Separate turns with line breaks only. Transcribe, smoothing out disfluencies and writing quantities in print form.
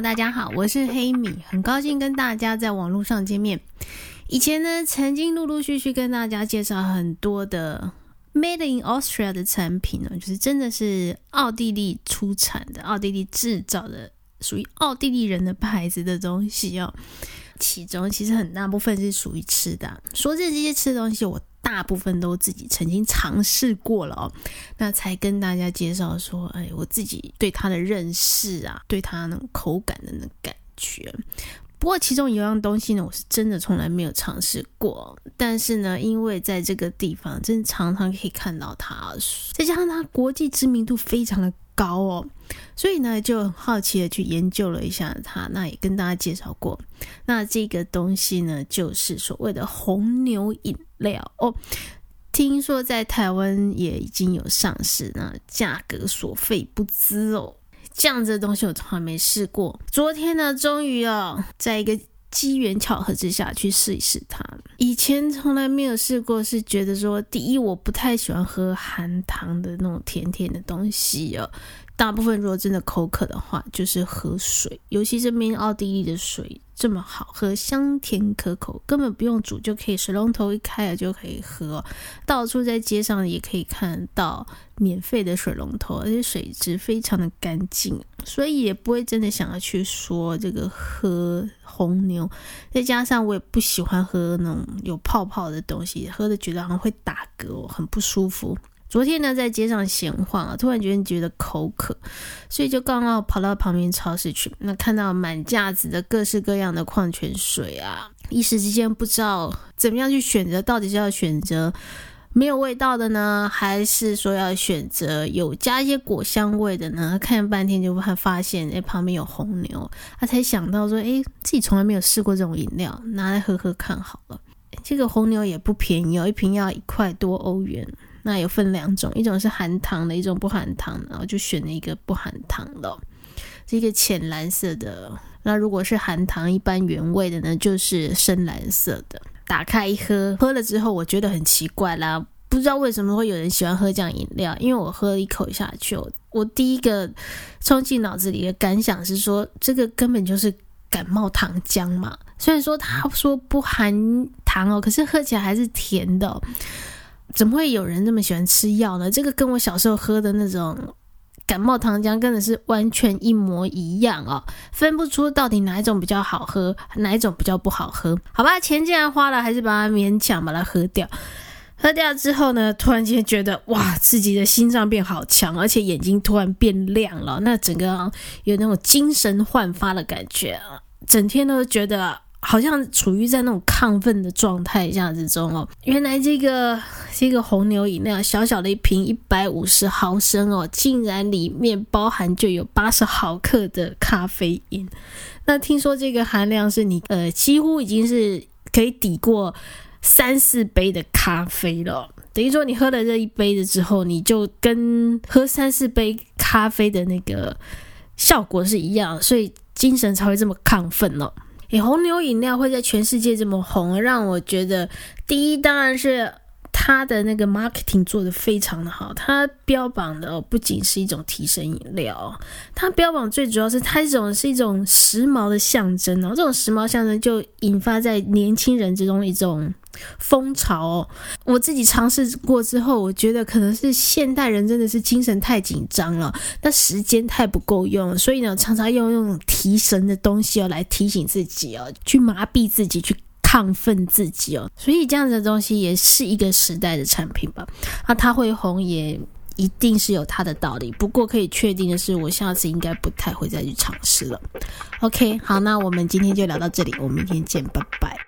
大家好，我是黑米，很高兴跟大家在网络上见面。以前呢，曾经陆陆续续跟大家介绍很多的 Made in Austria 的产品呢，就是真的是奥地利出产的、奥地利制造的，属于奥地利人的牌子的东西哦。其中其实很大部分是属于吃的说真的，这些吃的东西我大部分都自己曾经尝试过了哦，那才跟大家介绍说，我自己对它的认识啊，对它那种口感的那种感觉。不过其中有样东西呢，我是真的从来没有尝试过，但是呢，因为在这个地方真的常常可以看到它，再加上它国际知名度非常的高哦，所以呢就很好奇的去研究了一下它，那也跟大家介绍过。那这个东西呢，就是所谓的红牛饮料哦，听说在台湾也已经有上市，那价格所费不赀哦。这样子的东西我从来没试过，昨天呢终于在一个机缘巧合之下去试一试它。以前从来没有试过，是觉得说，第一我不太喜欢喝含糖的那种甜甜的东西哦，大部分如果真的口渴的话就是喝水，尤其这边奥地利的水这么好喝，香甜可口，根本不用煮就可以，水龙头一开了就可以喝，到处在街上也可以看到免费的水龙头，而且水质非常的干净，所以也不会真的想要去说这个喝红牛。再加上我也不喜欢喝那种有泡泡的东西，喝的觉得好像会打嗝，很不舒服。昨天呢在街上闲晃突然觉得口渴，所以就刚好跑到旁边超市去，那看到满架子的各式各样的矿泉水啊，一时之间不知道怎么样去选择，到底是要选择没有味道的呢，还是说要选择有加一些果香味的呢？看半天就发现旁边有红牛，他才想到说自己从来没有试过这种饮料，拿来喝喝看好了。这个红牛也不便宜哦，一瓶要1块多欧元。那有分2种，一种是含糖的，一种不含糖的，然后就选了一个不含糖的，是一个浅蓝色的。那如果是含糖一般原味的呢，就是深蓝色的。打开一喝，喝了之后我觉得很奇怪啦，不知道为什么会有人喜欢喝这样饮料，因为我喝了一口下去，我第一个冲进脑子里的感想是说，这个根本就是感冒糖浆嘛。虽然说他说不含糖哦，可是喝起来还是甜的哦。怎么会有人那么喜欢吃药呢？这个跟我小时候喝的那种感冒糖浆真的是完全一模一样哦，分不出到底哪一种比较好喝，哪一种比较不好喝。好吧，钱既然花了，还是把它勉强把它喝掉。喝掉之后呢，突然间觉得哇，自己的心脏变好强，而且眼睛突然变亮了，那整个有那种精神焕发的感觉，整天都觉得好像处于在那种亢奋的状态下之中哦。原来这个红牛饮料小小的一瓶150毫升哦，竟然里面包含就有80毫克的咖啡因。那听说这个含量是你几乎已经是可以抵过3-4杯的咖啡了。等于说你喝了这一杯的之后，你就跟喝3-4杯咖啡的那个效果是一样，所以精神才会这么亢奋哦。红牛饮料会在全世界这么红，让我觉得第一当然是它的那个 marketing 做得非常的好，它标榜的不仅是一种提神饮料，它标榜最主要是它是一种时髦的象征哦，这种时髦象征就引发在年轻人之中一种风潮哦。我自己尝试过之后，我觉得可能是现代人真的是精神太紧张了，那时间太不够用，所以呢常常用那种提神的东西来提醒自己去麻痹自己，去亢奋自己所以这样子的东西也是一个时代的产品吧。它会红也一定是有它的道理，不过可以确定的是，我下次应该不太会再去尝试了。OK， 好，那我们今天就聊到这里，我们明天见，拜拜。